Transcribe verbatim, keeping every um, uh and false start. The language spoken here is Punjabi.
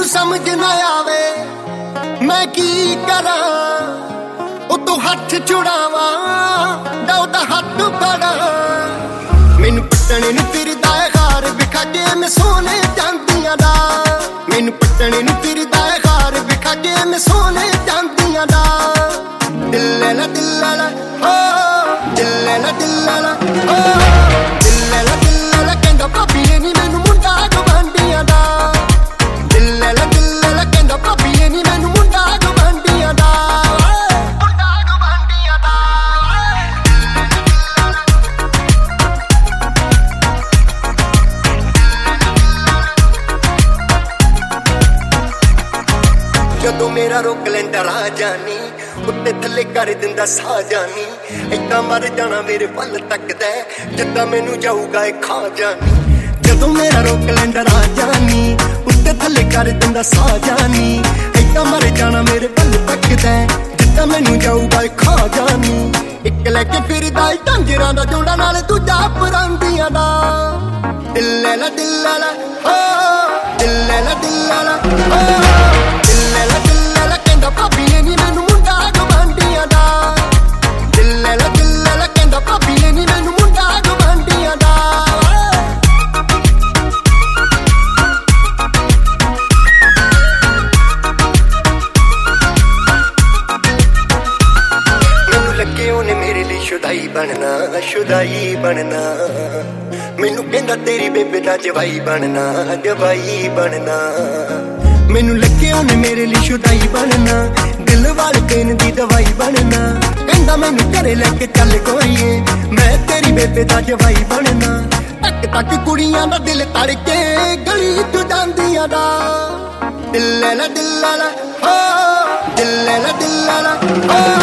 ਮੈਨੂੰ ਸਮਝ ਨਾ ਆਵੇ ਮੈਂ ਕੀ ਕਰਾਂ, ਉਤੋਂ ਹੱਥ ਛੁਡਾਵਾਂ ਦਾ ਉਹਦਾ ਹੱਥ ਫੜਾਂ। ਮੈਨੂੰ ਪੱਟਣੇ ਨੂੰ ਫਿਰਦਾ ਏ ਹਾਰ ਵਿਖਾ ਕੇ ਮੈਂ ਸੋਨੇ ਜਾਂਦੀਆਂ ਦਾ, ਮੈਨੂੰ ਪੱਟਣੇ ਨੂੰ ਫਿਰਦਾ ਏ ਹਾਰ ਵਿਖਾ ਕੇ ਮੈਂ ਸੋਨੇ ਜਾਂਦੀਆਂ ਦਾ। ਦਿਲ ਲੈਣਾ ਦਿਲ ਲੈਣਾ ਹੋ, ਦਿਲ ਲੈਣਾ ਦਿਲ ਲੈਣਾ ਹੋ, ਦਿਲ ਲੈਣਾ ਦਿਲ ਲੈਣਾ ਕਹਿੰਦਾ ਭਾਬੀ ਇਹ ਨੀ ਮੈਨੂੰ ਮੁੰਡਾ ਗਵਾਂਢੀਆਂ ਦਾ। ਦਿਲ ਲੈਣਾ ਦਿਲ ਲੈਣਾ ਕਹਿੰਦਾ ਭਾਬੀ ਇਹ ਨੀ ਮੈਨੂੰ ਮੁੰਡਾ ਗਵਾਂਢੀਆਂ ਦਾ, ਮੁੰਡਾ ਗਵਾਂਢੀਆਂ ਦਾ। ਜਦੋਂ ਮੇਰਾ ਰੋਕ ਲੈਂਦਾ ਰਾਹ ਜਾਨੀ, ਉੱਤੇ ਥੱਲੇ ਕਰ ਦਿੰਦਾ ਸਾਹ ਜਾਨੀ। ਏਦਾਂ ਮਰ ਜਾਣਾ ਮੇਰੇ ਵੱਲ ਤੱਕਦਾ ਜਿੱਦਾਂ ਮੈਨੂੰ ਜਾਊਗਾ ਇਹ ਖਾ ਜਾਨੀ। ਜਦੋਂ ਮੇਰਾ ਰੋਕ ਲੈਂਦਾ ਰਾਹ ਜਾਨੀ, ਉੱਤੇ ਥੱਲੇ ਕਰ ਦਿੰਦਾ ਸਾਹ ਜਾਨੀ। ਏਦਾਂ ਮਰ ਜਾਣਾ ਮੇਰੇ ਵੱਲ ਤੱਕਦਾ ਜਿੱਦਾਂ ਮੈਨੂੰ ਜਾਊਗਾ ਇਹ ਖਾ ਜਾਨੀ। ਇੱਕ ਲੈ ਕੇ ਫਿਰਦਾ ਈ ਢਾਂਜਰਾਂ ਦਾ ਜੋੜਾ ਨਾਲ ਦੂਜਾ ਪਰਾਂਦੀਆਂ ਦਾ। ਦਿਲ ਲੈ ਲਾ ਦਿਲ ਲੈ ਲਾ ਹੋ, ਦਿਲ ਲੈ ਲਾ ਦਿਲ ਲੈ ਲਾ ਹੋ, ਦਿਲ ਲੈ ਲਾ ਦਿਲ ਲੈ ਲਾ ਕਹਿੰਦਾ ਭਾਬੀ ਇਹ ਨੀ ਮੈਨੂੰ ਮੁੰਡਾ ਗਵਾਂਢੀਆਂ ਦਾ। ਦਿਲ ਲੈ ਲਾ ਦਿਲ ਲੈ ਲਾ ਕਹਿੰਦਾ ਭਾਬੀ ਇਹ ਨੀ ਮੈਨੂੰ ਮੁੰਡਾ ਗਵਾਂਢੀਆਂ ਦਾ। ਮੈਨੂੰ ਲੱਗੇ ਉਹਨੇ ਮੇਰੇ ਲਈ ਸ਼ੁਦਾਈ ਬਣਨਾ, ਸ਼ੁਦਾਈ ਬਣਨਾ। ਮੈਨੂੰ ਕਹਿੰਦਾ ਤੇਰੀ ਬੇਬੇ ਦਾ ਜਵਾਈ ਬਣਨਾ, ਜਵਾਈ ਬਣਨਾ। ਮੈਨੂੰ ਲੱਗੇ ਉਹਨੇ ਮੇਰੇ ਲਈ ਸ਼ੁਦਾਈ ਬਣਨਾ, ਦਿਲ ਵਾਲ ਦੇਣ ਦੀ ਦਵਾਈ ਬਣਨਾ। ਕਹਿੰਦਾ ਮੈਨੂੰ ਘਰੇ ਲੈ ਕੇ ਚੱਲ ਗੋਰੀਏ, ਮੈਂ ਤੇਰੀ ਬੇਬੇ ਦਾ ਜਵਾਈ ਬਣਨਾ। ਤੱਕ ਤੱਕ ਕੁੜੀਆਂ ਦਾ ਦਿਲ ਤੜ ਕੇ ਗਲੀ ਚ ਜਾਂਦੀਆਂ ਦਾ। ਦਿਲ ਲੈ ਲਾ ਦਿਲ ਲੈ ਲਾ ਹੋ, ਦਿਲ ਲੈ ਲਾ ਦਿਲ ਲੈ ਲਾ ਹੋ।